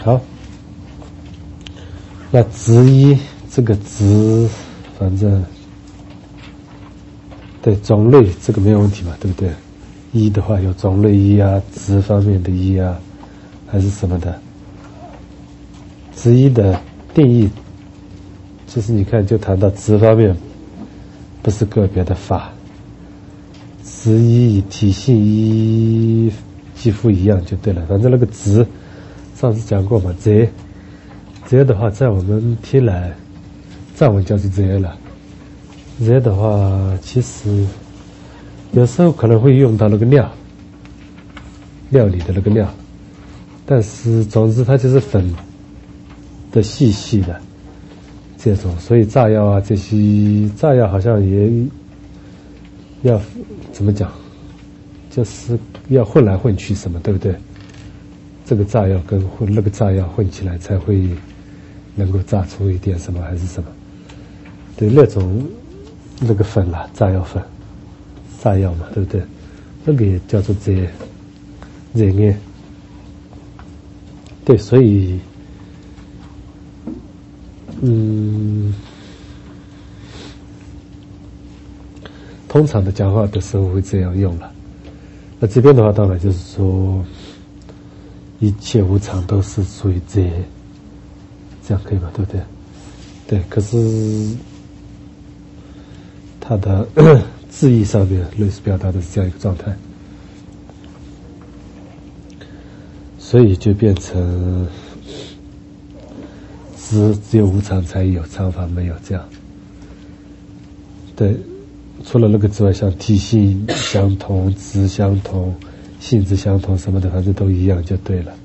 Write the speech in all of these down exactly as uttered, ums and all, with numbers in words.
好，那子一这个子，反正对种类这个没有问题嘛，对不对？一的话有种类一啊，子方面的一啊，还是什么的。子一的定义，就是你看就谈到子方面，不是个别的法。子一与体系一几乎一样就对了，反正那个子上次讲过嘛，则则的话在我们听来藏文叫做则了，则的话其实有时候可能会用到那个料料理的那个料，但是总之它就是粉的细细的这种，所以炸药啊这些炸药好像也要怎么讲，就是要混来混去什么，对不对？这个炸药跟混那个炸药混起来才会能够炸出一点什么还是什么，对，那种那个粉啦，炸药粉炸药嘛，对不对？那个也叫做这这样，对，所以嗯通常的讲话的时候会这样用了。那这边的话当然就是说一切无常都是属于这这样可以吧，对不对？对，可是它的字义上面类似表达的是这样一个状态，所以就变成只只有无常才有，常法没有这样。对，除了那个之外，像体性相同、质相同、性质相同什么的，反正都一样就对了。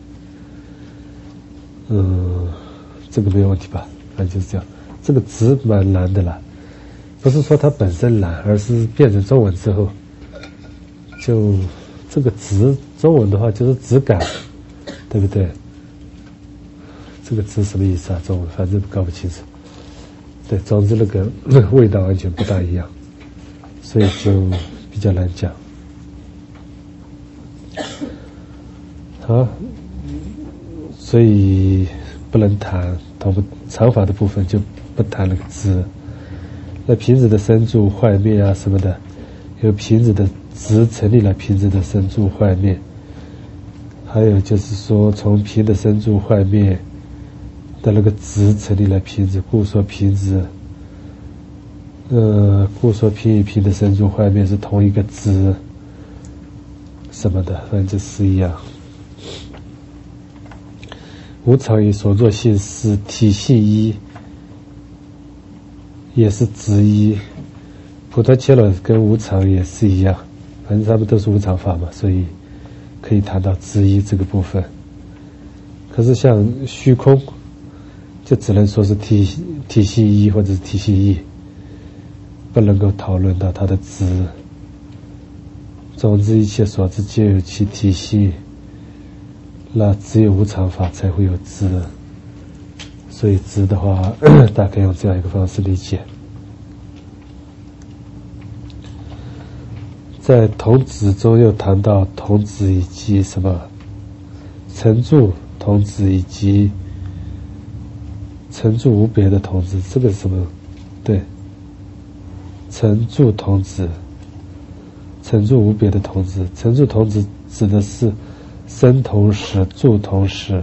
嗯，这个没有问题吧？反正就是这样。这个质蛮难的啦，不是说它本身难，而是变成中文之后，就这个质中文的话就是质感，对不对？这个质什么意思啊？中文反正搞不清楚。对，总之那个味道完全不大一样，所以就比较难讲。好，所以不能谈同不常法的部分就不谈那个质。那瓶子的生住坏灭啊什么的，有瓶子的质成立了瓶子的生住坏灭，还有就是说从瓶的生住坏灭的那个质成立了瓶子，故说瓶子呃故说瓶与瓶的生住坏灭是同一个质什么的，反正就是一样。无常与所作性是体系一，也是质一。普陀伽罗跟无常也是一样，反正他们都是无常法嘛，所以可以谈到质一这个部分。可是像虚空就只能说是体体系一或者是体系一，不能够讨论到它的质。总之一切所知皆有其体系，那只有无常法才会有质，所以质的话大概用这样一个方式理解。在同质中又谈到同质以及什么成住同质以及成住无别的同质，这个是什么？对，成住同质，成住无别的同质。成住同质指的是生同时住同时，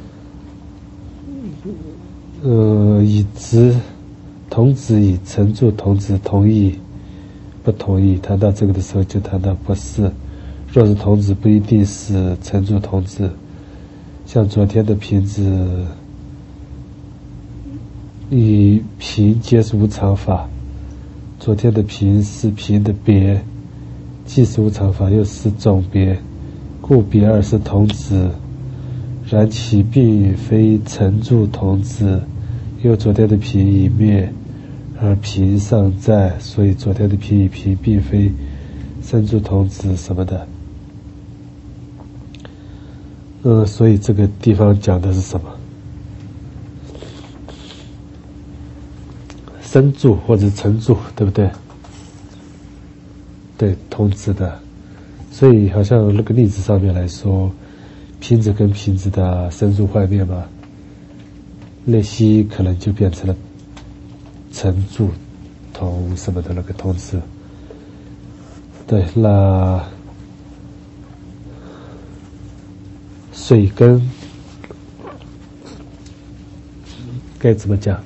呃，以质同质与成住同质同意不同意，谈到这个的时候就谈到不是，若是同质不一定是成住同质。像昨天的瓶子与瓶皆是无常法，昨天的瓶是瓶的别，既是无常法又是种别，故别二是同质，然其并非成住同质，因为昨天的瓶已灭而瓶尚在，所以昨天的瓶与瓶并非生住同质什么的。嗯，所以这个地方讲的是什么？生住或者成住，对不对？对，同质的。所以好像那个例子上面来说， 品质跟品质的生住坏灭嘛，那些可能就变成了成住同什么的那个同质。对，那水跟该怎么讲？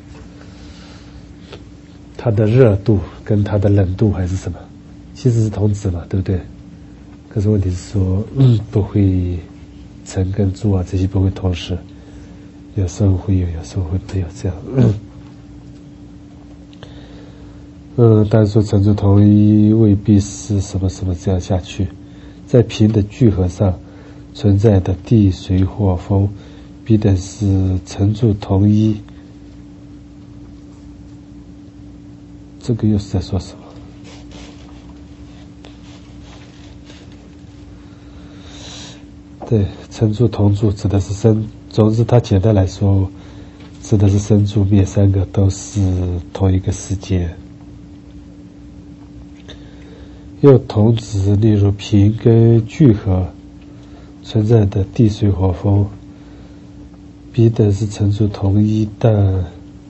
它的热度跟它的冷度还是什么？其实是同质嘛，对不对？可是问题是说，嗯，不会成跟住啊，这些不会同时，有时候会有，有时候会没有这样。嗯，嗯，单说成住同一未必是什么什么这样下去，在平的聚合上存在的地水火风，必定是成住同一。这个又是在说什么？对，成住同住指的是生，总之它简单来说，指的是生住灭三个都是同一个世界。又同指，例如平跟聚合存在的地水火风，必定是成住同一，但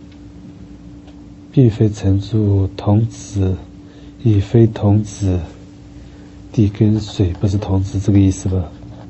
并非成住同质，亦非同质。地跟水不是同质，这个意思吧？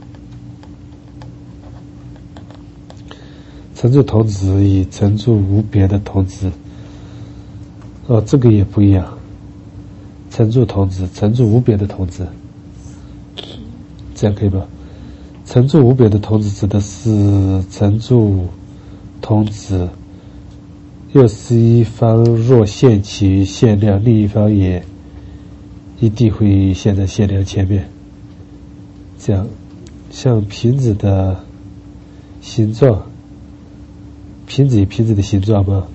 成住同质与成住无别的同质，哦，这个也不一样。成住同质，成住无别的同质，这样可以吧？成住无别的同质指的是成住同质。又是一方若现起于限量，另一方也一定会现在限量前面。这样，像瓶子的形状，瓶子与瓶子的形状吗？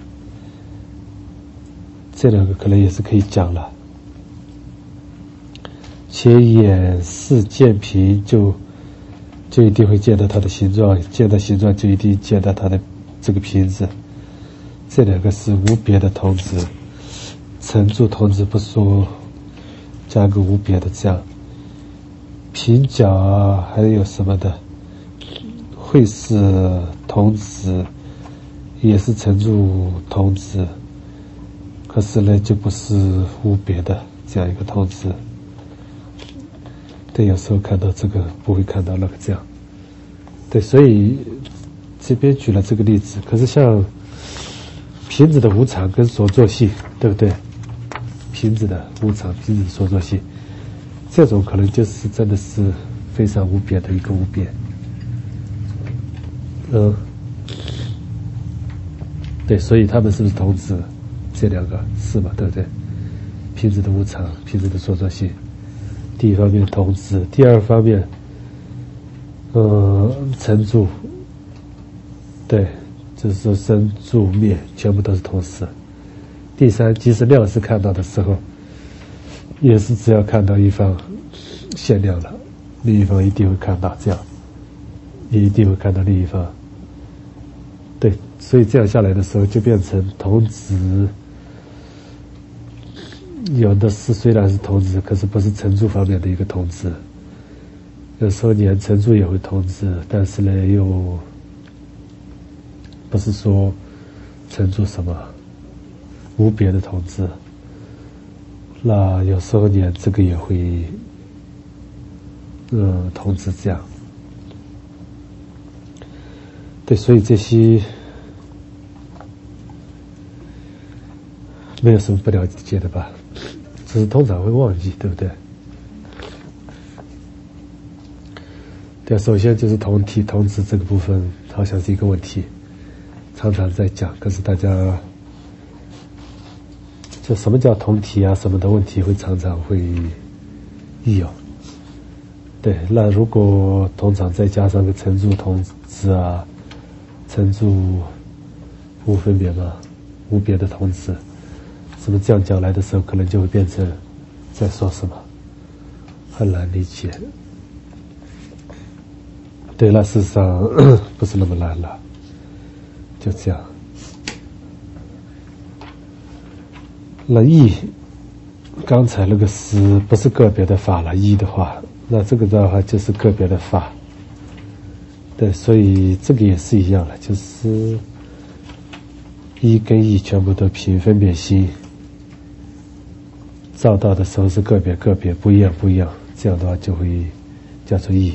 这两个可能也是可以讲了。且眼视见瓶，就就一定会见到它的形状，见到形状就一定见到它的这个瓶子。这两个是无别的同质，成住同质不说，加个无别的这样。平角啊，还有什么的，会是同质，也是成住同质，可是呢，就不是无别的这样一个同质。对，有时候看到这个不会看到那个这样。对，所以这边举了这个例子，可是像瓶子的无常跟所作性，对不对？瓶子的无常，瓶子的所作性，这种可能就是真的是非常无别的一个无别。嗯，对，所以他们是不是同质？这两个是嘛，对不对？瓶子的无常，瓶子的所作性，第一方面同质，第二方面，呃，成住，对。就是说生住灭全部都是同时。第三，即使量是看到的时候，也是只要看到一方限量了，另一方一定会看到，这样也一定会看到另一方。对，所以这样下来的时候就变成同质，有的是虽然是同质，可是不是成住方面的一个同质。有时候连成住也会同质，但是呢又不是说成住什么无别的同质，那有时候连这个也会嗯同质这样。对，所以这些没有什么不了解的吧，只是通常会忘记，对不对？对，首先就是同体同质这个部分好像是一个问题，常常在讲，可是大家就什么叫同体啊什么的问题会常常会有。对，那如果通常再加上个成住同质啊，成住无分别嘛，无别的同质，什么这样讲来的时候，可能就会变成在说什么，很难理解。对，那事实上不是那么难了，就这样。那义，刚才那个是不是个别的法了？义的话，那这个的话就是个别的法。 对，所以这个也是一样了，就是一跟一全部都凭分别心照到的时候是个别个别，不一样不一样，这样的话就会叫做一。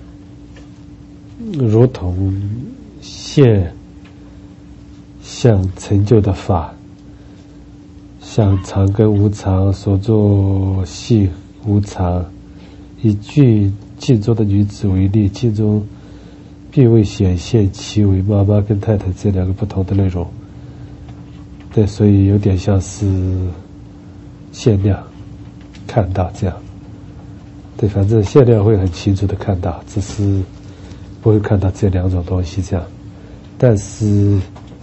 如同现象成就的法，像常跟无常所作性无常。以剧镜中的女子为例，镜中并未显现其为妈妈跟太太这两个不同的内容。对，所以有点像是限量看到这样。对，反正限量会很清楚的看到，只是不会看到这两种东西这样。但是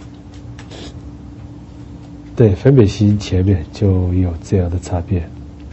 对分别心前面就有这样的差别，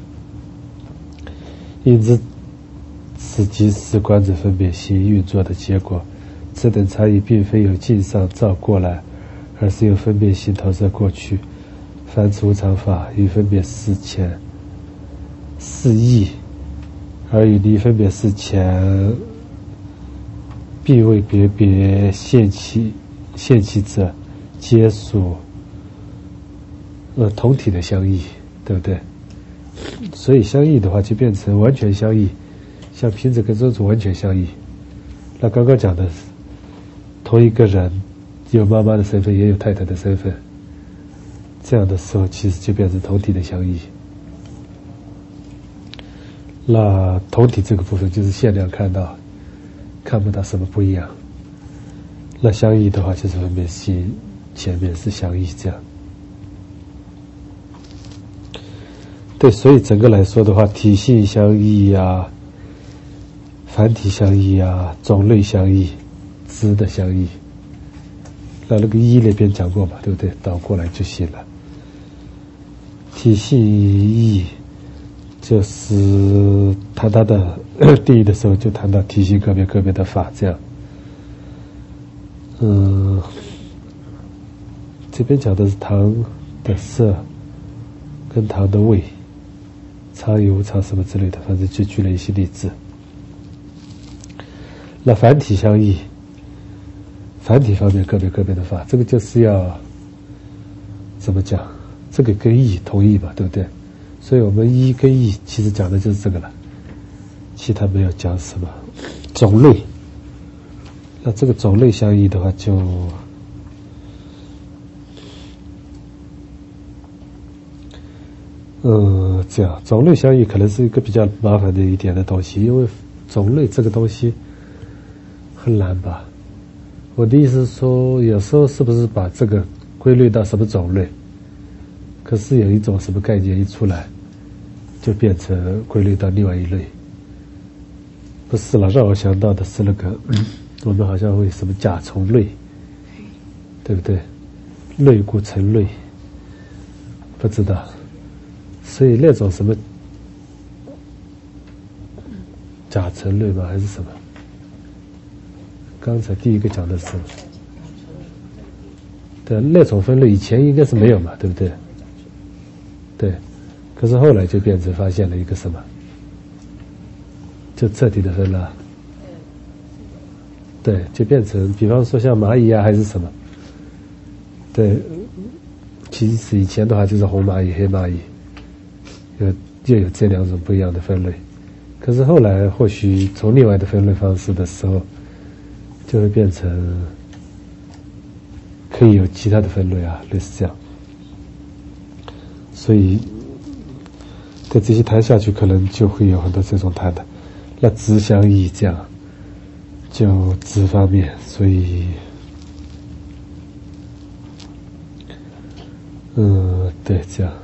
因此此即是观者分别心运作的结果。此等差异并非由镜上照过来，而是由分别心投射过去。凡此无常法与分别事前是异，而与离分别事前必为别别现起现起者，皆属呃同体的相异，对不对？所以相异的话就变成完全相异，像瓶子跟珍珠完全相异。那刚刚讲的同一个人有妈妈的身份也有太太的身份，这样的时候其实就变成同体的相异。那同体这个部分就是限量看到，看不到什么不一样。那相异的话就是分别心前面是相异这样。对，所以整个来说的话，体性相异啊，繁体相异啊，种类相异，质的相异。那那个一那边讲过嘛，对不对？倒过来就行了。体性异就是谈它的定义的时候，就谈到体性个别个别的法这样。嗯，这边讲的是糖的色跟糖的味。常有无常什么之类的，反正就举了一些例子。那繁体相异，繁体方面个别个别的法，这个就是要怎么讲？这个跟义同义嘛，对不对？所以我们一跟义其实讲的就是这个了，其他没有讲什么种类。那这个种类相异的话就。嗯，这样种类相异可能是一个比较麻烦的一点的东西，因为种类这个东西很难吧。我的意思是说，有时候是不是把这个归类到什么种类，可是有一种什么概念一出来，就变成归类到另外一类。不是了，让我想到的是那个，嗯、我们好像会什么甲虫类，对不对？类固成类，不知道。所以那种什么甲层类吗？还是什么？刚才第一个讲的是，对，那种分类以前应该是没有嘛，对不对？对，可是后来就变成发现了一个什么，就彻底的分了。对，就变成，比方说像蚂蚁啊，还是什么？对，其实以前的话就是红蚂蚁、黑蚂蚁。有就有这两种不一样的分类，可是后来或许从另外的分类方式的时候，就会变成可以有其他的分类啊，类似这样。所以在这些谈下去，可能就会有很多这种谈的。那质相异这样，就质方面，所以嗯，对，这样。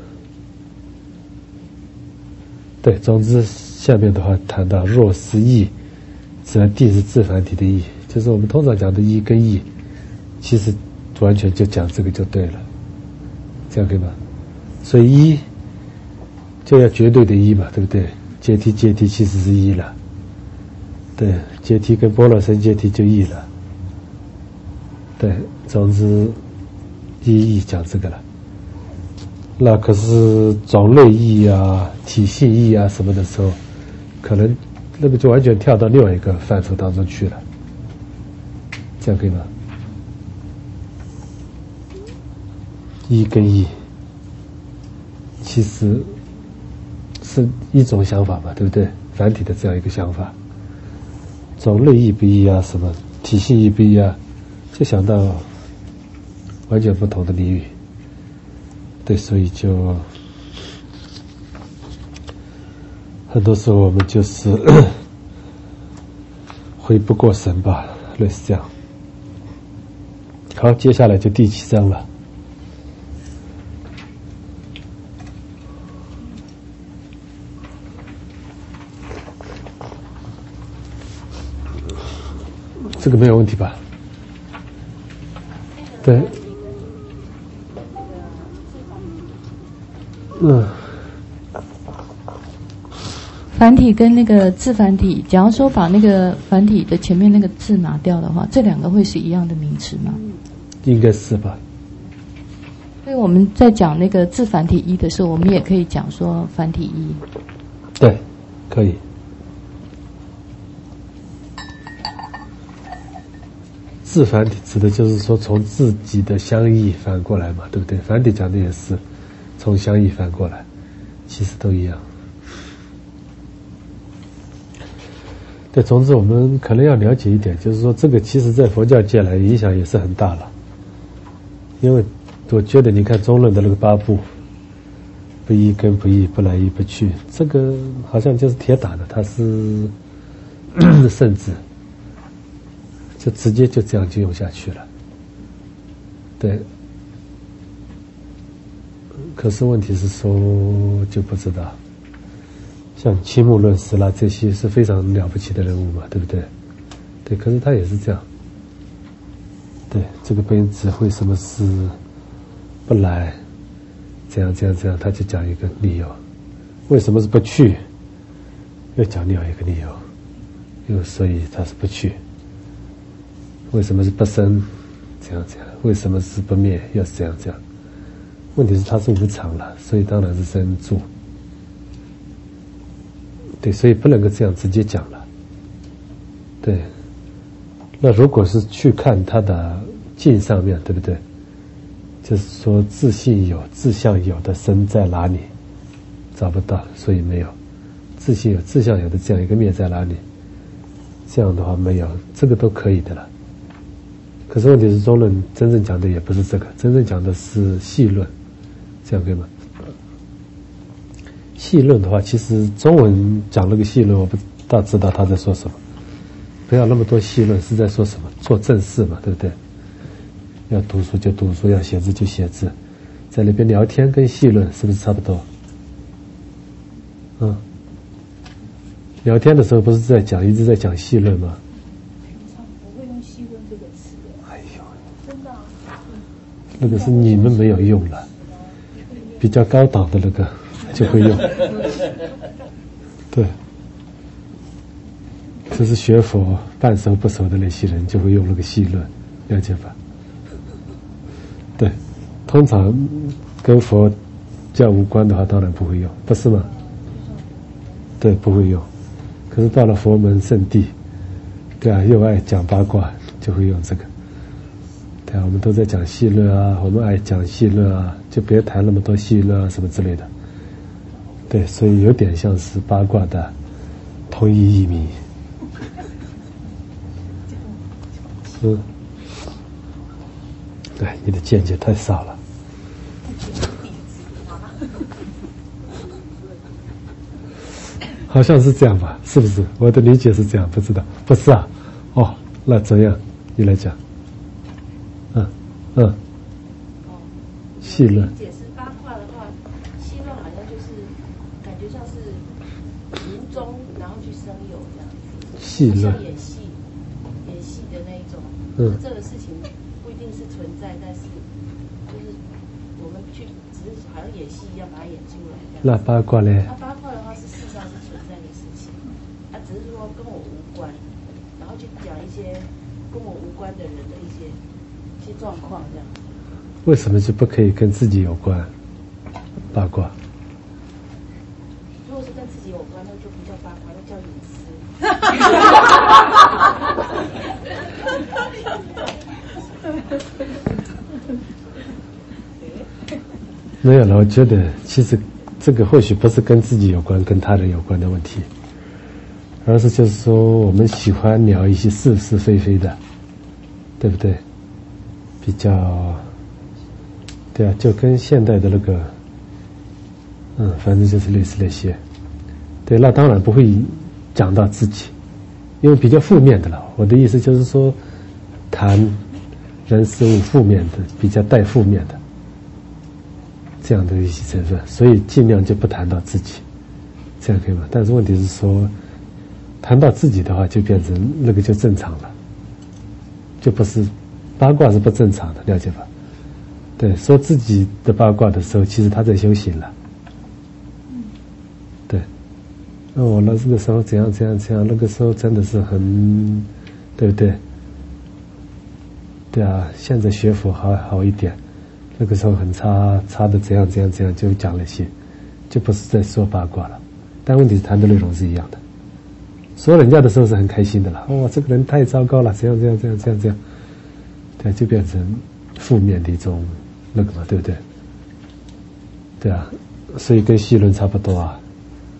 对，总之下面的话谈到若是义，则定是自繁体的义，就是我们通常讲的义跟义，其实完全就讲这个就对了，这样可以吗？所以一就要绝对的一嘛，对不对？阶梯阶梯其实是一了，对，阶梯跟波罗僧阶梯就一了，对，总之一义讲这个了。那可是种类义啊、体系义啊什么的时候，可能那个就完全跳到另外一个范畴当中去了。 这样可以吗？一跟一其实是一种想法嘛，对不对？繁体的这样一个想法，种类一不一啊，什么体系一不一啊，就想到完全不同的俚语。对，所以就很多时候我们就是回不过神吧，类似这样。好，接下来就第七章了。这个没有问题吧？对，嗯。 繁体跟那个字繁体，假如说把那个繁体的前面那个字拿掉的话，这两个会是一样的名词吗？ 应该是吧。 所以我们在讲那个字繁体一的时候，我们也可以讲说繁体一。 对，可以。字繁体指的就是说从自己的相异翻过来嘛，对不对？繁体讲的也是从相异翻过来，其实都一样。对，总之我们可能要了解一点，就是说这个其实在佛教界来影响也是很大了。因为我觉得你看中论的那个八部，不一跟不异，不来亦不去，这个好像就是铁打的，它是圣旨，就直接就这样就用下去了。对，可是问题是说就不知道，像青木论师啦这些是非常了不起的人物嘛，对不对？对，可是他也是这样。对，这个本子为什么是不来？这样这样这样，他就讲一个理由。为什么是不去？又讲另外一个理由。又所以他是不去。为什么是不生？这样这样。为什么是不灭？又是这样这样。问题是它是无常了，所以当然是生住。对，所以不能够这样直接讲了。对。那如果是去看它的镜上面，对不对？就是说自性有，自相有的生在哪里？找不到，所以没有。自性有，自相有的这样一个灭在哪里？这样的话没有，这个都可以的了。可是问题是中论真正讲的也不是这个，真正讲的是细论，这样可以吗？细论的话，其实中文讲了个细论，我不大知道他在说什么。不要那么多细论，是在说什么？做正事嘛，对不对？要读书就读书，要写字就写字，在那边聊天跟细论是不是差不多？嗯，聊天的时候不是在讲，一直在讲细论吗？ 我会用细论这个词。 哎呦， 真的、啊？ 那个是你们没有用了，比较高档的那个就会用。对。就是学佛半熟不熟的那些人就会用那个细论，了解吧？对，通常跟佛教无关的话当然不会用，不是吗？对，不会用。可是到了佛门圣地，对啊，又爱讲八卦，就会用这个。对啊，我们都在讲细论啊，我们爱讲细论啊，就别谈那么多细论啊什么之类的。对，所以有点像是八卦的同一义名。嗯，对，你的见解太少了。好像是这样吧？是不是？我的理解是这样，不知道。不是啊？哦，那怎样？你来讲。嗯嗯。细论。 解释八卦的话，细论好像就是感觉像是无中，然后去生有这样子。 细论。 像演戏，演戏的那一种。 嗯。 这个事情不一定是存在，但是就是我们去只是好像演戏一样把它演出来。 那八卦呢？ 那八卦的话是事实上是存在的事情，啊，只是说跟我无关，然后去讲一些跟我无关的人的一些一些状况这样。 为什么就不可以跟自己有关？八卦。 如果是跟自己有关，那就不叫八卦，那叫隐私。 没有了，我觉得其实这个或许不是跟自己有关，跟他人有关的问题，而是就是说我们喜欢聊一些是是非非的，对不对？比较，对啊，就跟现代的那个，嗯，反正就是类似那些，对，那当然不会讲到自己，因为比较负面的了。我的意思就是说，谈人事物负面的，比较带负面的。这样的一些成分，所以尽量就不谈到自己，这样可以吗？但是问题是说，谈到自己的话，就变成那个就正常了，就不是八卦是不正常的，了解吧？对，说自己的八卦的时候，其实他在修行了。对，那我那这个时候怎样怎样怎样，那个时候真的是很，对不对？对啊，现在学佛好好一点。那个时候很差，差的怎样怎样怎样，就讲了些，就不是在说八卦了。但问题是谈的内容是一样的。说人家的时候是很开心的了，哦，这个人太糟糕了，怎样怎样怎样怎样怎样，对，就变成负面的一种那个嘛，对不对？对啊，所以跟戏论差不多啊。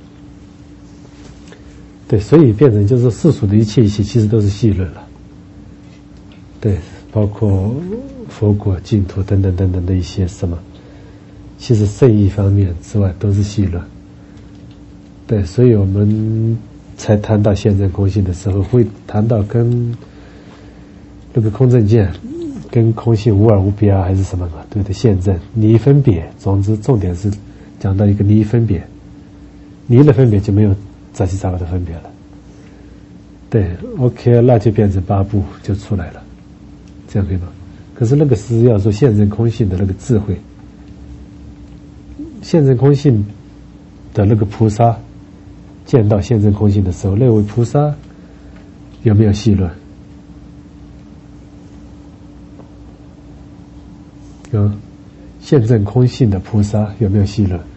对，所以变成就是世俗的一切一切，其实都是戏论了。对，包括佛果、净土等等等等的一些什么，其实圣义方面之外都是戏论。对，所以我们才谈到现证空性的时候，会谈到跟那个空正见、跟空性无二无别啊，还是什么嘛？对不对？现证离分别，总之重点是讲到一个离分别，离了分别就没有杂七杂八的分别了。对 ，OK， 那就变成八部就出来了，这样可以吗？可是那个是要说现证空性的那个智慧，现证空性的那个菩萨见到现证空性的时候，那位菩萨有没有戏论？嗯，现证空性的菩萨有没有戏论？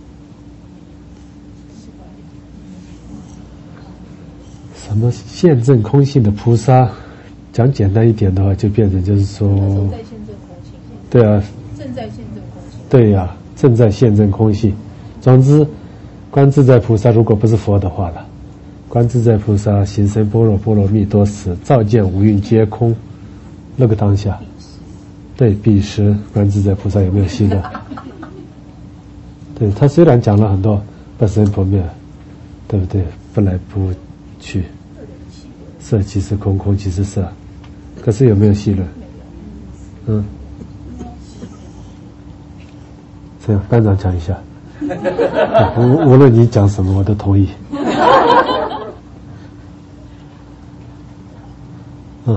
什么现证空性的菩萨？讲简单一点的话，就变成就是说， 在现证空性。 对啊， 正在现证空性。 对呀、啊，正在现证空性。总之，观自在菩萨如果不是佛的话了，观自在菩萨行深般若波罗蜜多时，照见五蕴皆空，那个当下，对，彼时观自在菩萨有没有戏论？对，他虽然讲了很多不生不灭，对不对？不来不去，色即是空，空即是色。可是有没有戏论？嗯，这样班长讲一下。无无论你讲什么，我都同意。嗯。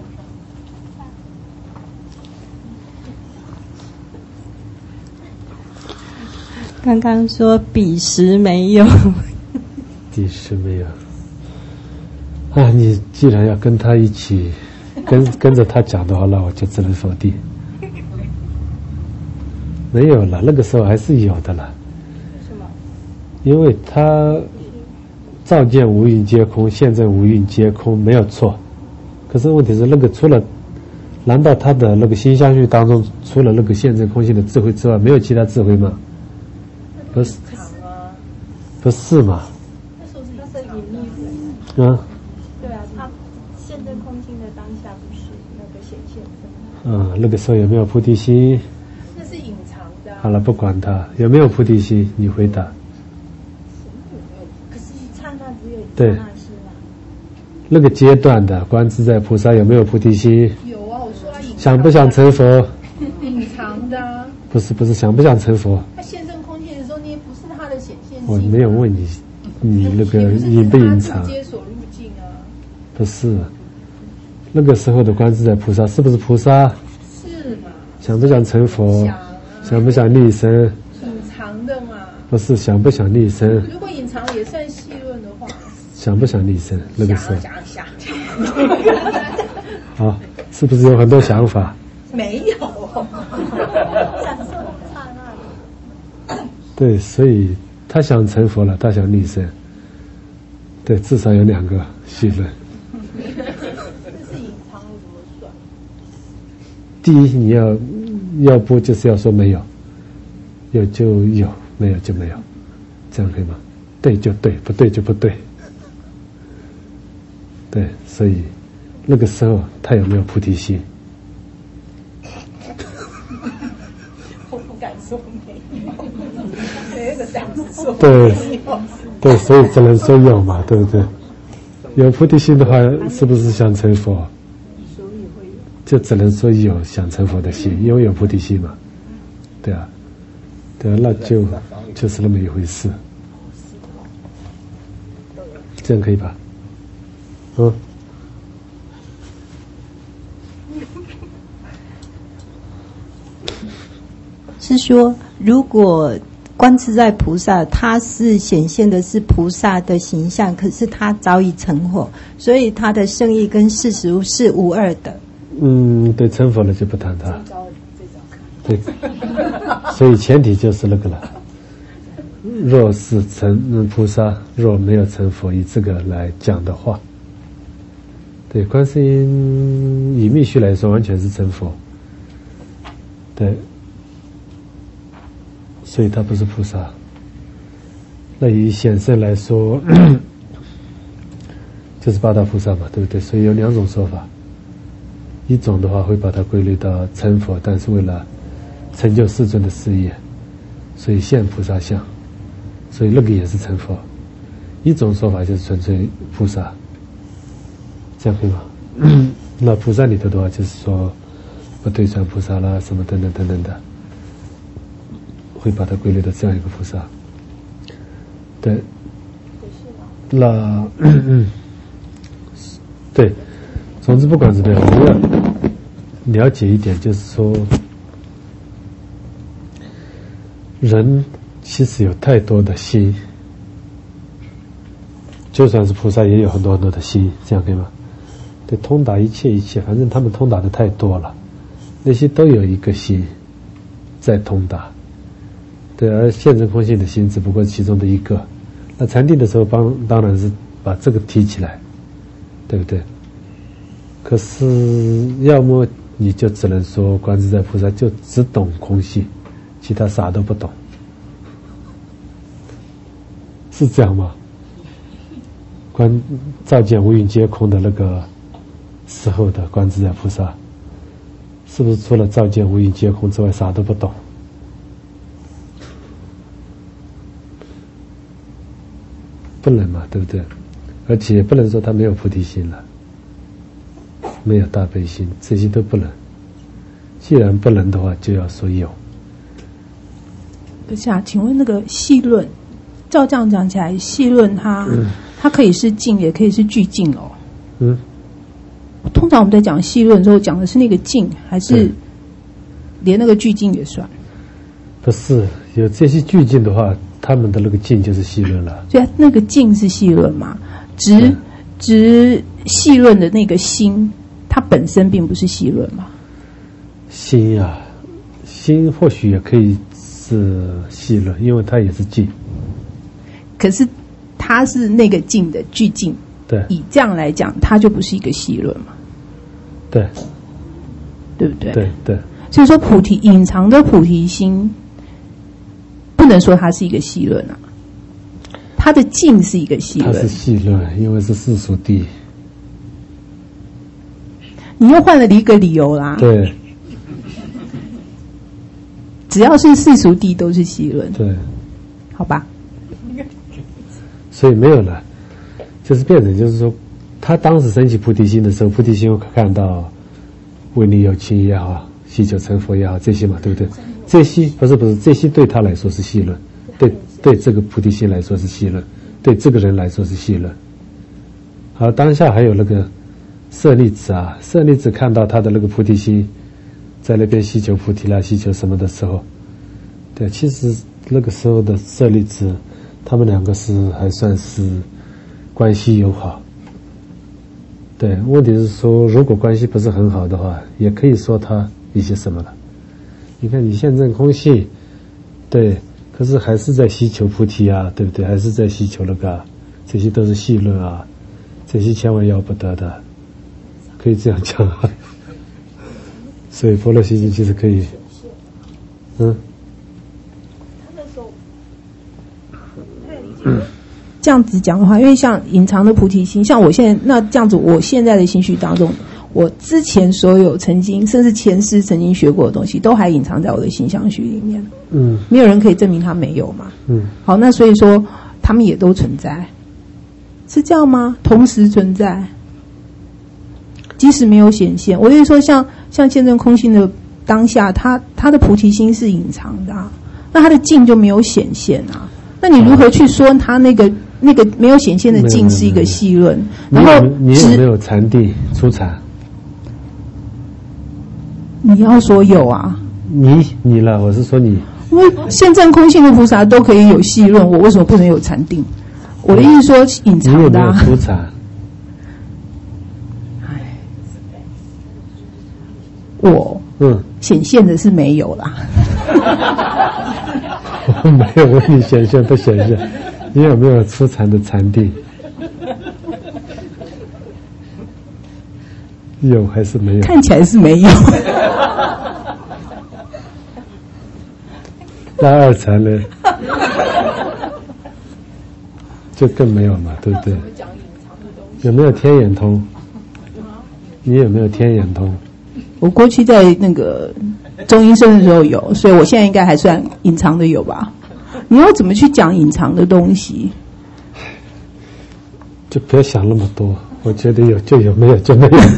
刚刚说彼时没有， 彼时没有。啊，你既然要跟他一起。跟跟着他讲的话，那我就只能否定。没有了，那个时候还是有的了。 是吗？ 因为他照见无蕴皆空，现证无蕴皆空，没有错。可是问题是，那个除了，难道他的那个心相续当中，除了那个现证空性的智慧之外，没有其他智慧吗？不是，不是嘛？ 那时候是那是隐秘的。 啊。 对啊，他现证空性的当下不是那个显现的。 嗯，那个时候有没有菩提心？ 那是隐藏的、啊。 好了，不管他有没有菩提心，你回答。 可是一刹那只有一对刹那心啊。 那个阶段的观自在菩萨有没有菩提心？ 有啊，我说他隐藏。 想不想成佛？ 隐藏的、啊。 不是不是，想不想成佛？ 他现证空性的时候，你也不是他的显现性、啊。 我没有问你，你那个隐不隐藏？ 接所入境啊。 不是，那个时候的观自在菩萨是不是菩萨？ 是嘛？ 想不想成佛？ 想、啊。 想不想立身？ 隐藏的嘛。 不是，想不想立身？ 如果隐藏也算细论的话。 想不想立身？那个时候。 想想想。 好，是不是有很多想法？ 没有。享受刹那里。 对，所以他想成佛了，他想立身。对，至少有两个细论。 这是隐藏，怎么算？ 第一你要要不就是要说没有，有就有，没有就没有，这样可以吗？对就对，不对就不对。对，所以那个时候他有没有菩提心？ 我不敢说没有，没有胆子说对对，所以只能说有嘛，对不对？有菩提心的话，是不是想成佛？ 所以会有， 就只能说有想成佛的心，因为有菩提心嘛。对啊，对啊，那就就是那么一回事。这样可以吧？嗯。 是说，如果观自在菩萨他是显现的是菩萨的形象，可是他早已成佛，所以他的圣意跟世俗是无二的。 嗯，对，成佛了就不谈他。对，所以前提就是那个了。若是成菩萨，若没有成佛，以这个来讲的话，对，观世音以密续来说，完全是成佛。对。所以他不是菩萨。那以显圣来说，就是八大菩萨嘛，对不对？所以有两种说法，一种的话会把它归类到成佛，但是为了成就世尊的事业，所以现菩萨相，所以那个也是成佛。一种说法就是纯粹菩萨，这样可以吗？那菩萨里头的话，就是说不对传菩萨啦，什么等等等等的。会把它归类到这样一个菩萨，对，那嗯嗯，对，总之不管怎么样，我们要了解一点，就是说，人其实有太多的心，就算是菩萨也有很多很多的心，这样可以吗？对，通达一切一切，反正他们通达的太多了，那些都有一个心在通达。对，而现证空性的心只不过其中的一个。那禅定的时候帮当然是把这个提起来，对不对？可是要么你就只能说观自在菩萨就只懂空性，其他啥都不懂，是这样吗？观照见无蕴皆空的那个时候的观自在菩萨，是不是除了照见无蕴皆空之外啥都不懂？不能嘛，对不对？而且不能说他没有菩提心了，没有大悲心，这些都不能。既然不能的话，就要说有。 阁下，请问那个细论，照这样讲起来，细论它、嗯、它可以是静，也可以是具静哦。嗯。通常我们在讲细论的时候，讲的是那个静，还是连那个具静也算？ 不是，有这些具静的话。他们的那个静就是细论了， 所以那个静是细论嘛？直直细论的那个心，它本身并不是细论嘛？ 心呀、啊，心或许也可以是细论，因为它也是静。 可是它是那个静的具静， 对， 以这样来讲，它就不是一个细论嘛？ 对， 对不对？ 对对。 所以说菩提隐藏的菩提心。不能说它是一个细论啊，它的静是一个细论。 它是细论，因为是世俗谛。 你又换了一个理由啦。 对。 只要是世俗谛都是细论。 对。 好吧。 所以没有了，就是变成就是说，他当时升起菩提心的时候，菩提心会看到为你有情也好，希求成佛也好，这些嘛，对不对？这些不是不是，这些对他来说是细论，对对这个菩提心来说是细论，对这个人来说是细论。好，当下还有那个舍利子啊，舍利子看到他的那个菩提心，在那边希求菩提啦，希求什么的时候，对，其实那个时候的舍利子，他们两个是还算是关系友好。对，问题是说，如果关系不是很好的话，也可以说他一些什么了。你看你现证空性，对，可是还是在希求菩提啊，对不对？还是在希求那个、啊，这些都是细论啊，这些千万要不得的，可以这样讲啊。 所以般若心经其实可以，嗯。 他那时候太理解。 这样子讲的话，因为像隐藏的菩提心，像我现在那这样子，我现在的心绪当中，我之前所有曾经甚至前世曾经学过的东西，都还隐藏在我的心相续里面。 嗯， 没有人可以证明它没有嘛。 嗯， 好，那所以说他们也都存在，是这样吗？同时存在，即使没有显现。我跟你说，像像见证空性的当下，他他的菩提心是隐藏的啊，那他的境就没有显现啊。那你如何去说他那个？那个没有显现的境是一个细论，然后你有没有禅定出禅？ 你要说有啊？ 你你了，我是说你。 因为现证空性的菩萨都可以有细论，我为什么不能有禅定？我的意思说隐藏的、啊。 你有没有出禅？ 哎，我嗯显现的是没有啦。 我没有问你显现不显现。你有没有出禅的禅定？有还是没有？ 看起来是没有。 那二禅呢？就更没有嘛，对不对？有没有天眼通？你有没有天眼通？ 我过去在那个中阴身的时候有，所以我现在应该还算隐藏的有吧。你要怎么去讲隐藏的东西？ 就不要想那么多，我觉得有就有，没有就没有。 隐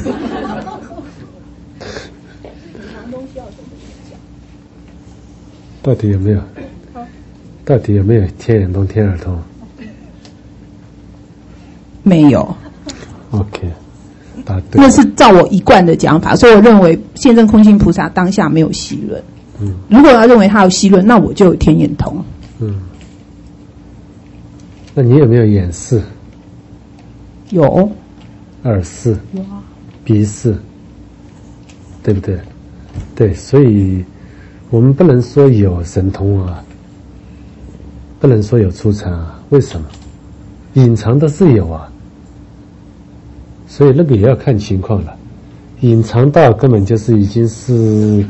藏东西要怎么去讲？ 到底有没有？到底有没有天眼通、天耳通？ 没有。 OK， 答对。 那是照我一贯的讲法，所以我认为现证空性菩萨当下没有细论。嗯，如果要认为他有细论，那我就有天眼通。 嗯，那你有没有眼视？ 有。 耳视？ 有啊。 鼻视？对不对？对，所以我们不能说有神通啊，不能说有出禅啊。为什么？隐藏的是有啊，所以那个也要看情况了。隐藏到根本就是已经是。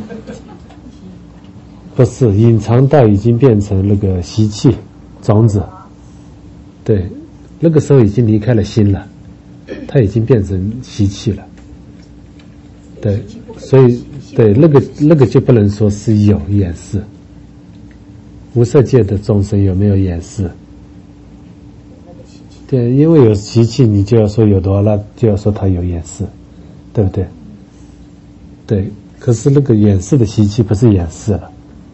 不是隐藏到已经变成那个习气种子，对，那个时候已经离开了心了，它已经变成习气了，对，所以对那个那个就不能说是有眼视。无色界的众生有没有眼视？对，因为有习气，你就要说有的话，那就要说他有眼视，对不对？对，可是那个眼视的习气不是眼视了。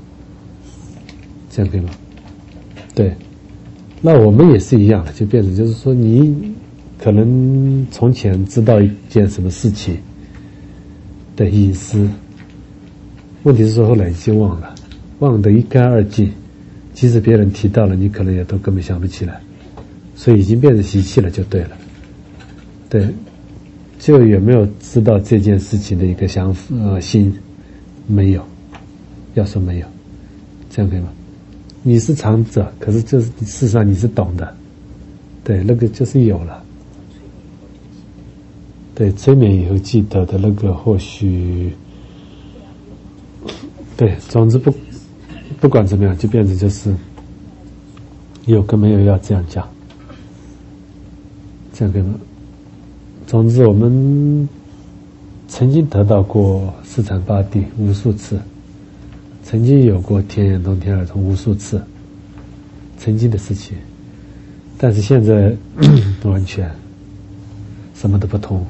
这样可以吗？对，那我们也是一样的，就变成就是说，你可能从前知道一件什么事情的隐私，问题是说后来已经忘了，忘得一干二净，即使别人提到了，你可能也都根本想不起来，所以已经变成习气了，就对了。对，就有没有知道这件事情的一个想法呃心？没有，要说没有，这样可以吗？你是常者，可是就是事实上你是懂的，对，那个就是有了。对，催眠以后记得的那个或许，对，总之不不管怎么样，就变成就是有跟没有要这样讲，这样可以吗？总之我们曾经得到过四禅八定无数次。曾经有过天眼通、天耳通无数次，曾经的事情，但是现在完全什么都不通。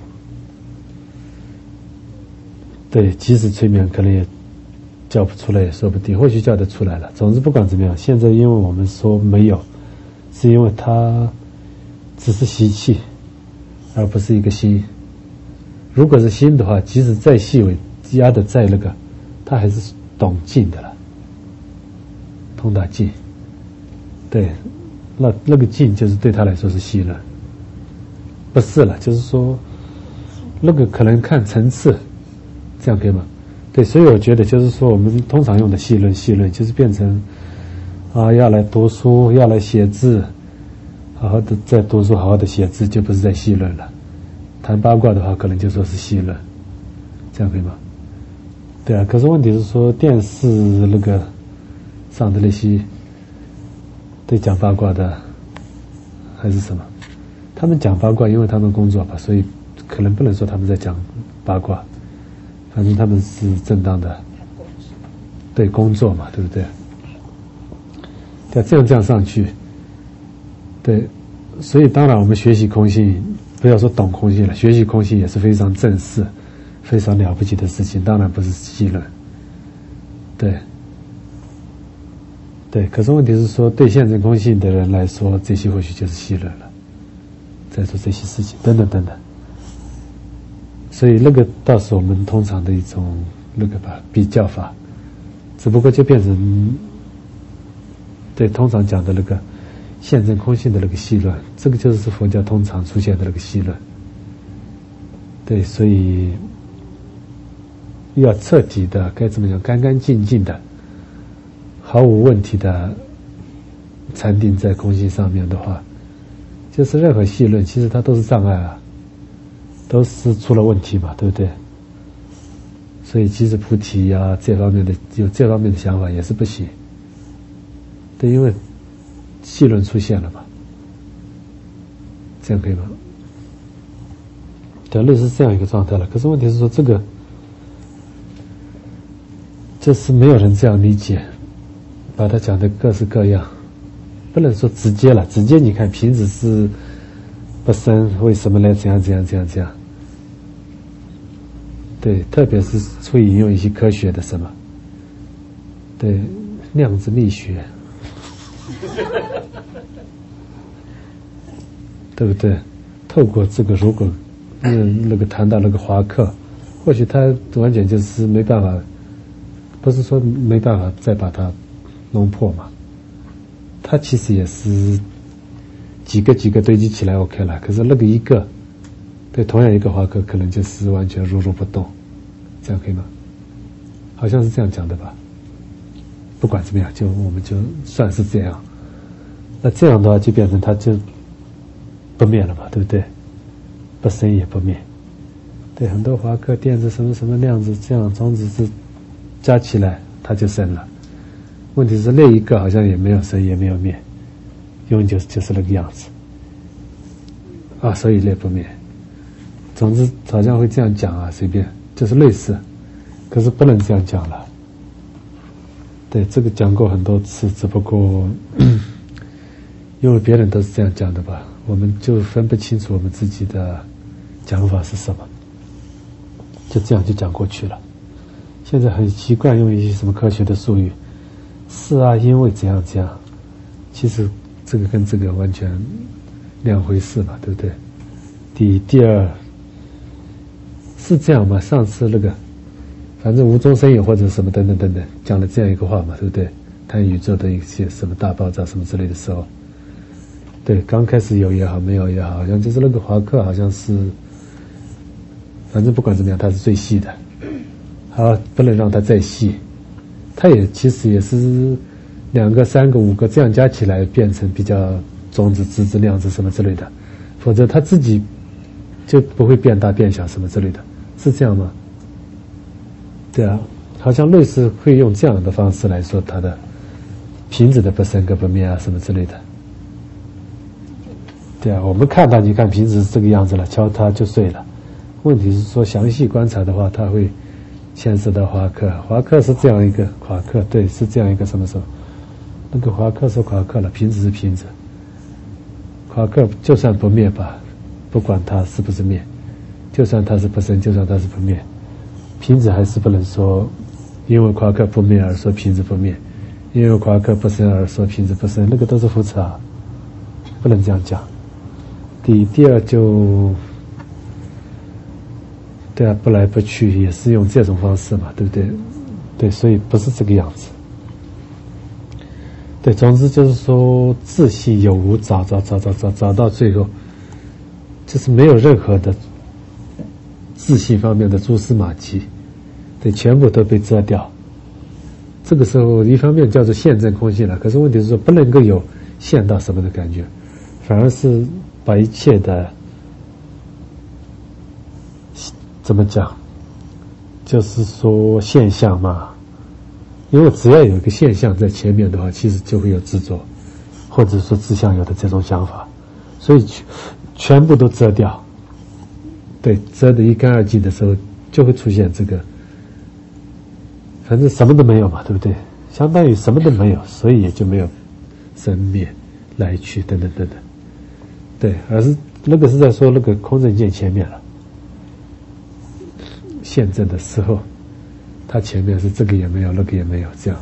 对，即使催眠可能也叫不出来，也说不定，或许叫得出来了。总之不管怎么样，现在因为我们说没有，是因为它只是习气，而不是一个心。如果是心的话，即使再细微，压的再那个，它还是懂静的了，通达静，对，那那个静就是对他来说是细了，不是了，就是说那个可能看层次，这样可以吗？对，所以我觉得就是说我们通常用的细论细论就是变成啊要来读书，要来写字，好好的在读书，好好的写字，就不是在细论了。谈八卦的话，可能就说是细论，这样可以吗？ 对啊，可是问题是说电视那个上的那些对讲八卦的还是什么？他们讲八卦，因为他们工作吧，所以可能不能说他们在讲八卦，反正他们是正当的对工作嘛，对不对？对，这样这样上去，对，所以当然我们学习空性，不要说懂空性了，学习空性也是非常正式、非常了不起的事情，当然不是戏论。对，对，可是问题是说，对现证空性的人来说，这些或许就是戏论了。再说这些事情，等等等等。所以那个倒是我们通常的一种那个吧比较法，只不过就变成对通常讲的那个现证空性的那个戏论，这个就是佛教通常出现的那个戏论。对，所以要彻底的该怎么讲，干干净净的、毫无问题的禅定在空性上面的话，就是任何戏论其实它都是障碍啊，都是出了问题嘛，对不对？所以其实菩提呀、啊、这方面的有这方面的想法也是不行。对，因为戏论出现了嘛，这样可以吗？对，类似这样一个状态了。可是问题是说，这个就是没有人这样理解，把它讲的各式各样，不能说直接了。直接你看瓶子是不生，为什么呢？这样这样这样这样。对，特别是会引用一些科学的什么，对，量子力学。对不对？透过这个，如果嗯那个谈到那个华克，或许他完全就是没办法，不是说没办法再把它弄破嘛。他其实也是几个几个堆积起来 OK 了，可是那个一个，对，同样一个华克可能就是完全如如不动，这样可以吗？好像是这样讲的吧。不管怎么样，就我们就算是这样。那这样的话，就变成它就不灭了嘛，对不对？不生也不灭。对，很多华克、电子什么什么量子，这样种子是加起来，它就生了。问题是那一个好像也没有生，也没有灭，永远就是就是那个样子。啊，所以类不灭。总之好像会这样讲啊，随便就是类似，可是不能这样讲了。对，这个讲过很多次，只不过因为别人都是这样讲的吧，我们就分不清楚我们自己的讲法是什么，就这样就讲过去了。现在很习惯用一些什么科学的术语，是啊，因为怎样怎样，其实这个跟这个完全两回事嘛，对不对？第第二是这样嘛？上次那个反正无中生有或者什么等等等等，讲了这样一个话嘛，对不对？谈宇宙的一些什么大爆炸什么之类的时候，对，刚开始有也好，没有也好，好像就是那个华克好像是，反正不管怎么样，它是最细的，好，不能让它再细，它也其实也是两个、三个、五个这样加起来变成比较中子、质子、量子什么之类的，否则它自己就不会变大变小什么之类的，是这样吗？对啊，好像类似会用这样的方式来说它的瓶子的不生跟不灭啊什么之类的。对啊，我们看到你看瓶子是这个样子了，敲它就碎了。问题是说详细观察的话，它会牵涉到华克，华克是这样一个夸克，对，是这样一个什么什么，那个华克是夸克了，瓶子是瓶子，夸克就算不灭吧，不管它是不是灭，就算它是不生，就算它是不灭。瓶子还是不能说因为夸克不灭而说瓶子不灭，因为夸克不生而说瓶子不生，那个都是胡扯，不能这样讲。第第二就对啊，不来不去也是用这种方式嘛，对不对？对，所以不是这个样子。对，总之就是说自信有无，找找找找找找到最后，就是没有任何的自信方面的蛛丝马迹，对，全部都被遮掉。这个时候一方面叫做现证空性了，可是问题是说不能够有现到什么的感觉，反而是把一切的怎么讲就是说现象嘛，因为只要有一个现象在前面的话，其实就会有执着，或者说自相有的这种想法，所以全部都遮掉。对，遮得一干二净的时候，就会出现这个，反正什么都没有嘛，对不对？相当于什么都没有，所以也就没有生灭、来去等等等等。对，而是那个是在说那个空正见前面了，现证的时候，它前面是这个也没有，那个也没有，这样。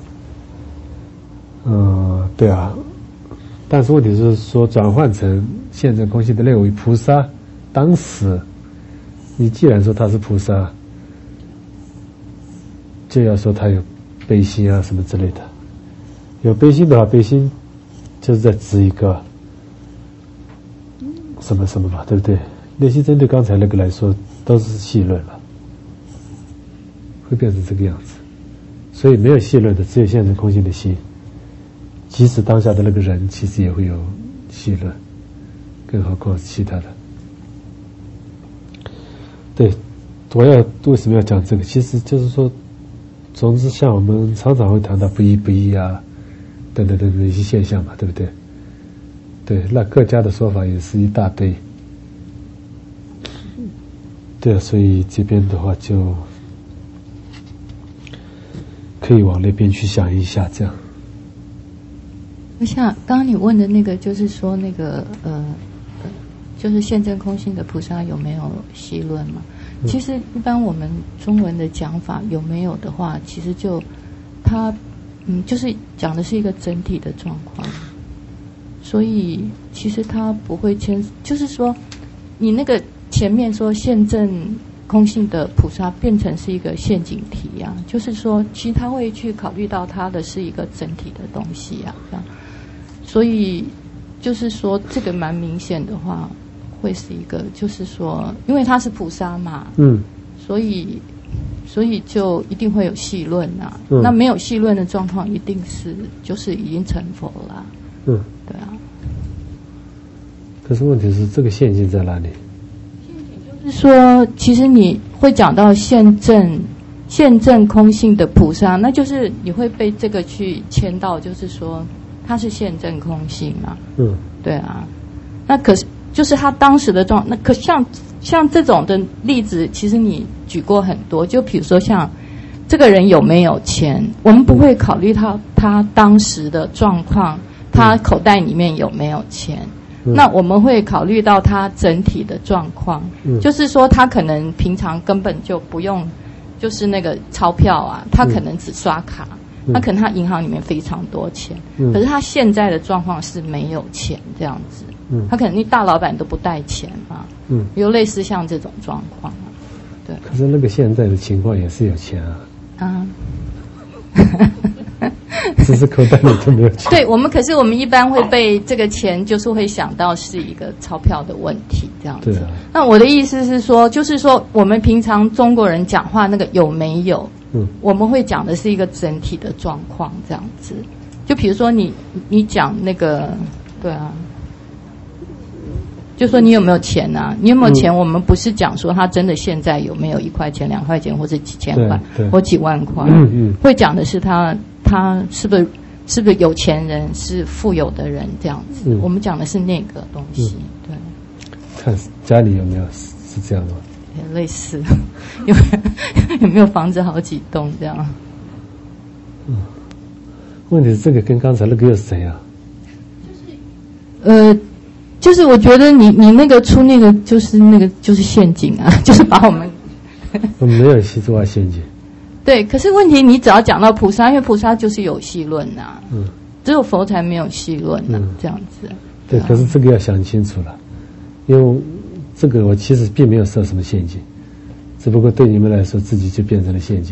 嗯，对啊。但是问题是说，转换成现证空性的那位菩萨，当时你既然说他是菩萨，就要说他有悲心啊什么之类的。有悲心的话，悲心就是在指一个什么什么嘛，对不对？那些针对刚才那个来说都是细论了，会变成这个样子。所以没有细论的，只有现证空性的心。即使当下的那个人，其实也会有细论，更何况是其他的。对，我要为什么要讲这个？其实就是说，总之像我们常常会谈到不一不一啊，等等等等一些现象嘛，对不对？对，那各家的说法也是一大堆。对啊，所以这边的话就可以往那边去想一下，这样。 像刚刚你问的那个，就是说那个呃，就是现证空性的菩萨有没有细论嘛？嗯、其实一般我们中文的讲法有没有的话，其实就它嗯，就是讲的是一个整体的状况，所以其实它不会牵，就是说你那个前面说现证空性的菩萨变成是一个陷阱题啊，就是说其实他会去考虑到它的是一个整体的东西啊，这样。所以就是说这个蛮明显的话，会是一个就是说因为他是菩萨嘛，嗯，所以所以就一定会有细论啊、嗯、那没有细论的状况一定是就是已经成佛了，嗯，对啊。 可是问题是这个陷阱在哪里？ 陷阱就是说其实你会讲到现证现证空性的菩萨，那就是你会被这个去牵到，就是说他是现证空性嘛，嗯，对啊。那可是就是他当时的状，那可像像这种的例子，其实你举过很多。就比如说像这个人有没有钱，我们不会考虑他他当时的状况，他口袋里面有没有钱，嗯、那我们会考虑到他整体的状况，嗯、就是说他可能平常根本就不用，就是那个钞票啊，他可能只刷卡。嗯、他可能他银行里面非常多钱，嗯、可是他现在的状况是没有钱这样子，嗯、他可能那大老板都不带钱嘛，嗯，有类似像这种状况啊，对。 可是那个现在的情况也是有钱啊，啊，只是口袋里都没有钱。 对，我们可是我们一般会被这个钱就是会想到是一个钞票的问题这样子。对啊。那我的意思是说，就是说我们平常中国人讲话那个有没有？嗯，我们会讲的是一个整体的状况，这样子。就比如说你你讲那个，对啊，就说你有没有钱啊？你有没有钱？嗯、我们不是讲说他真的现在有没有一块钱、两块钱，或者几千块，或几万块。嗯嗯。会讲的是他他是不是是不是有钱人，是富有的人这样子。嗯、我们讲的是那个东西，嗯、 对。看家里有没有是这样的吗？ 类似，有有没有房子好几栋这样？ 嗯，问题是这个跟刚才那个又是怎样？ 呃，就是我觉得你你那个出那个就是那个就是陷阱啊，就是把我们我们没有细做陷阱。 对，可是问题你只要讲到菩萨，因为菩萨就是有细论啊，嗯，只有佛才没有细论啊，嗯、这样子。 对，可是这个要想清楚了，因为。这个我其实并没有设什么陷阱，只不过对你们来说自己就变成了陷阱。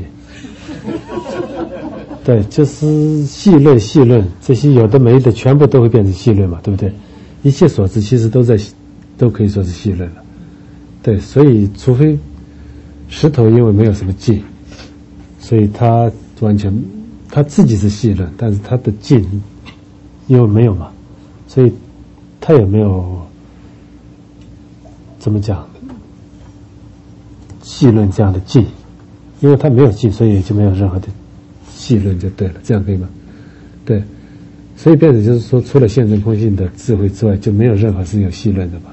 对，就是细论细论这些有的没的全部都会变成细论嘛，对不对？一切所知其实都在都可以说是细论了。对，所以除非石头因为没有什么劲，所以他完全他自己是细论，但是他的劲因为没有嘛，所以他也没有怎么讲细论这样的劲，因因为它没有尽，所以也就没有任何的细论就对了，这样可以吗？对，所以变成就是说，除了现证空性的智慧之外，就没有任何是有细论的吧？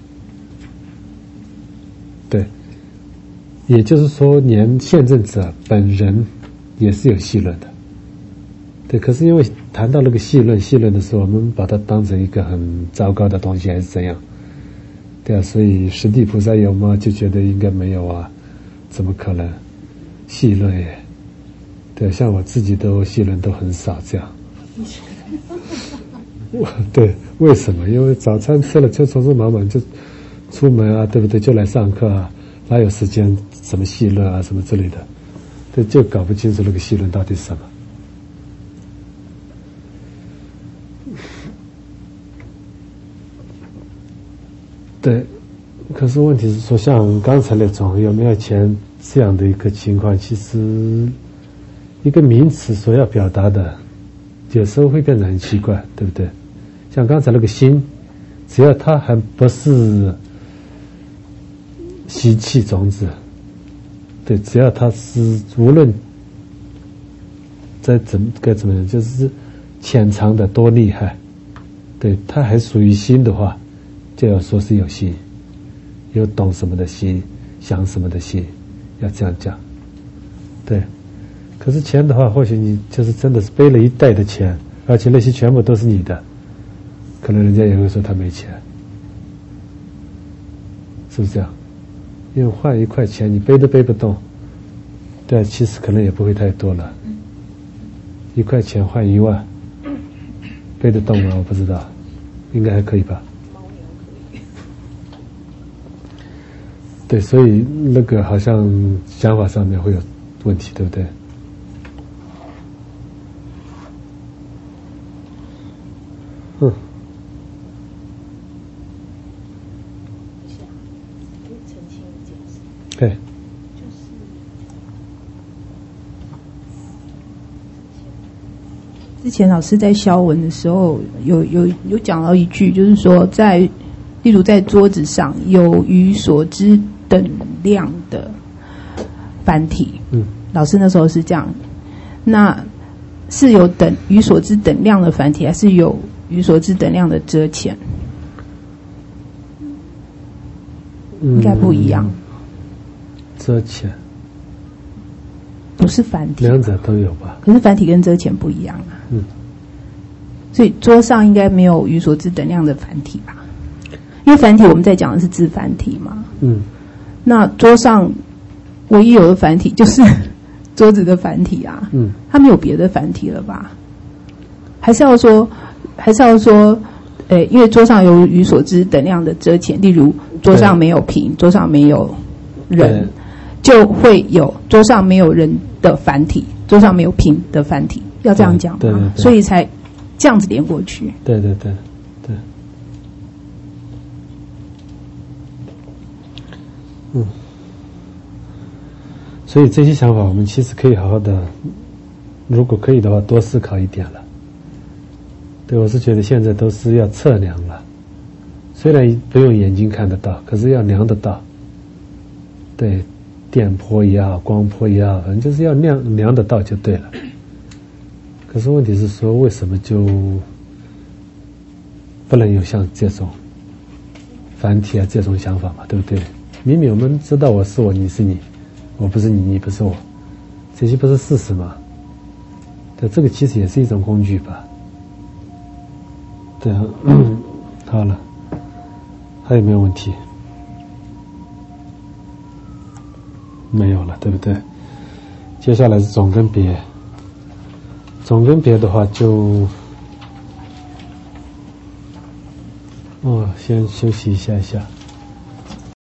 对，也就是说，连现证者本人也是有细论的。对，可是因为谈到那个细论，细论的时候，我们把它当成一个很糟糕的东西，还是怎样？对啊，所以十地菩萨有吗？就觉得应该没有啊，怎么可能？细论耶，对，像我自己都细论都很少这样。对，为什么？因为早餐吃了就匆匆忙忙就出门啊，对不对？就来上课啊，哪有时间什么细论啊什么之类的？对，就搞不清楚那个细论到底是什么。对，可是问题是说，像刚才那种有没有钱这样的一个情况，其实一个名词所要表达的，有时候会变得很奇怪，对不对？像刚才那个心，只要它还不是习气种子，对，只要它是无论在怎该怎么样，就是潜藏的多厉害，对，它还属于心的话，就要说是有心，有懂什么的心，想什么的心，要这样讲。对，可是钱的话，或许你就是真的是背了一袋的钱，而且那些全部都是你的，可能人家也会说他没钱，是不是这样？因为换一块钱你背都背不动，对，其实可能也不会太多了。一块钱换一万，背得动吗？我不知道，应该还可以吧。对，所以那个好像想法上面会有问题，对不对？嗯。对。 之前老师在消文的时候有有有讲到一句，就是说在例如在桌子上有与所知等量的繁体， 嗯， 老师那时候是这样，那是有等与所知等量的繁体，还是有与所知等量的遮遣？应该不一样。 遮遣不是繁体， 两者都有吧？ 可是繁体跟遮遣不一样啊。 嗯， 所以桌上应该没有与所知等量的繁体吧？因为繁体我们在讲的是字繁体嘛。 嗯， 那桌上唯一有的繁体就是桌子的繁体啊。 嗯， 它没有别的繁体了吧？还是要说，还是要说，呃，因为桌上有与所知等量的遮遣，例如桌上没有瓶，桌上没有人，就会有桌上没有人的繁体，桌上没有瓶的繁体，要这样讲吗？ 对对对， 所以才这样子连过去。 对对对对。嗯，所以这些想法我们其实可以好好的，如果可以的话多思考一点了。对，我是觉得现在都是要测量了，虽然不用眼睛看得到，可是要量得到。对，电波也好，光波也好，反正就是要量量得到就对了。可是问题是说，为什么就不能有像这种繁体啊这种想法嘛？对不对？明明我们知道我是我，你是你，我不是你，你不是我，这些不是事实吗？对，这个其实也是一种工具吧。对啊，嗯，好了，还有没有问题？没有了，对不对？接下来是总跟别，总跟别的话就，哦，先休息一下一下。